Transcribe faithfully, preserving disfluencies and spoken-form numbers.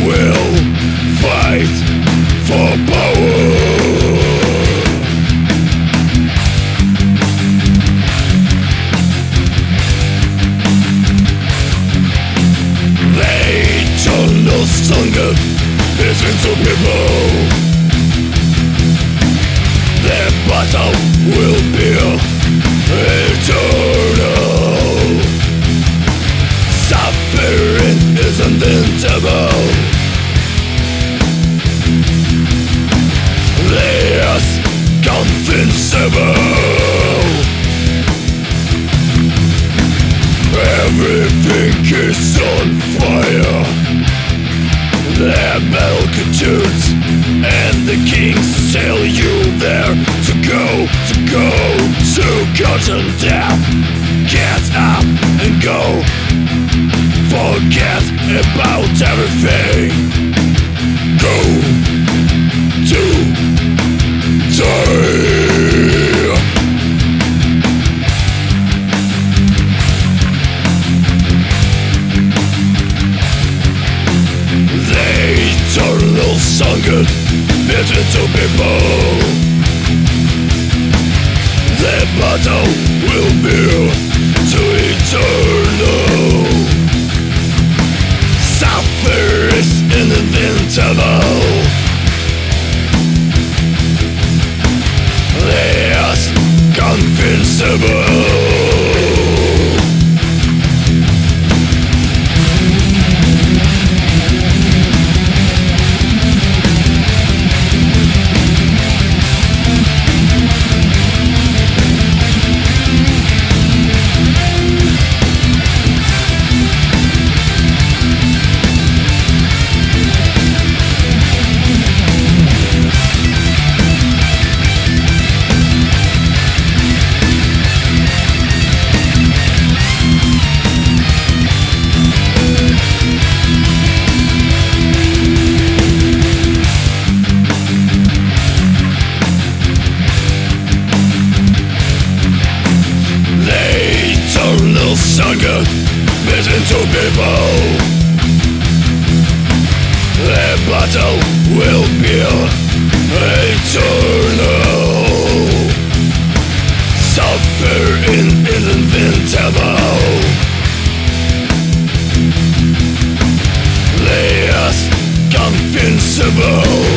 will fight for power. The hunger is into people. Their battle will be eternal. Suffering is inevitable. They are convincible. Everything is on fire. Their multitudes and the kings tell you there to go, to go, to cotton death. Get up and go. Forget about everything. Go to die. Eternal hunger is into people. The battle will be to eternal. Suffer is inevitable. They are convincible. Hunger is into people. The battle will be eternal. Suffering is inevitable. They are convincible.